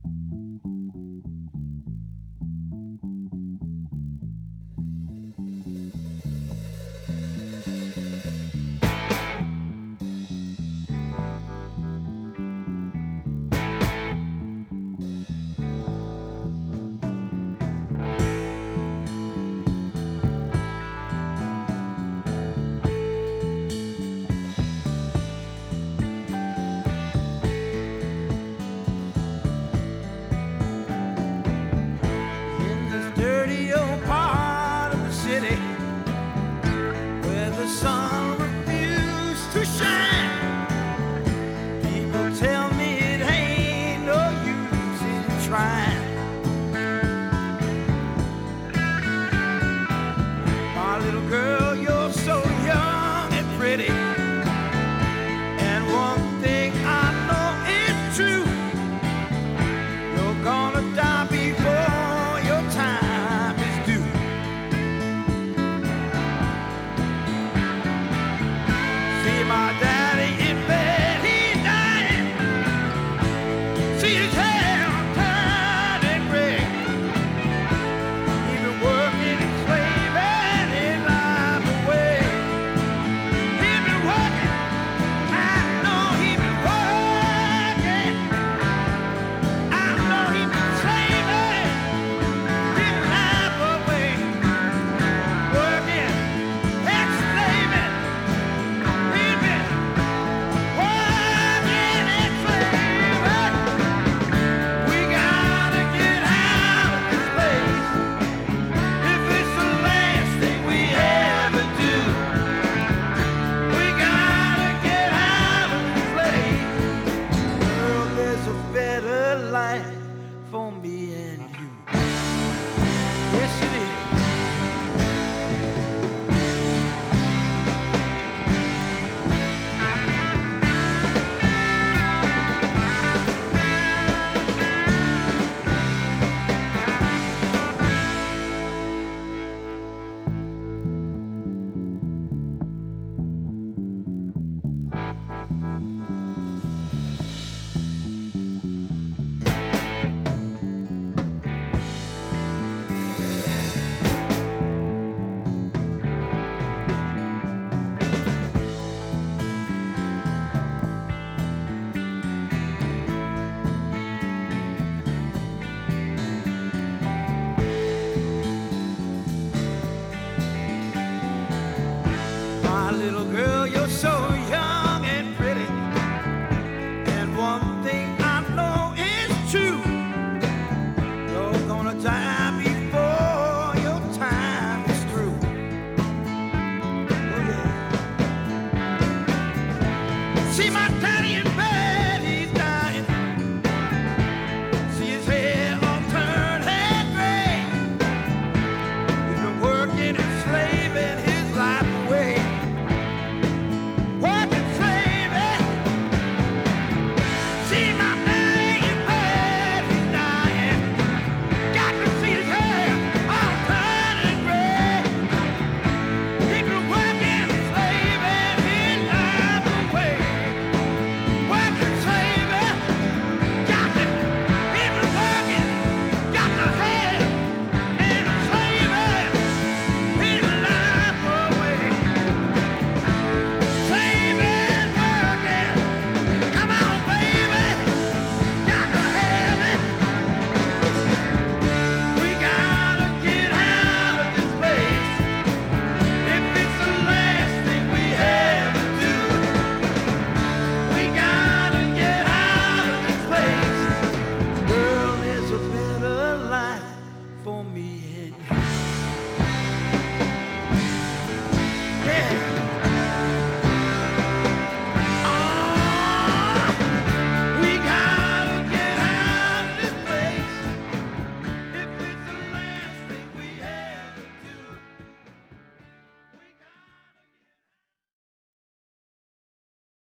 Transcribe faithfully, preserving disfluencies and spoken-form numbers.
The sun refused to shine. People tell me it ain't no use in trying. My little girl, you're so young and pretty, and one thing I know is true: you're gonna die before your time is due. My daddy in bed, he's dying. See his hair turning gray. He's been working and slaving his life away. He's been working, I know he's been working. I know he's been slaving his life away. Working and slaving. For me and you.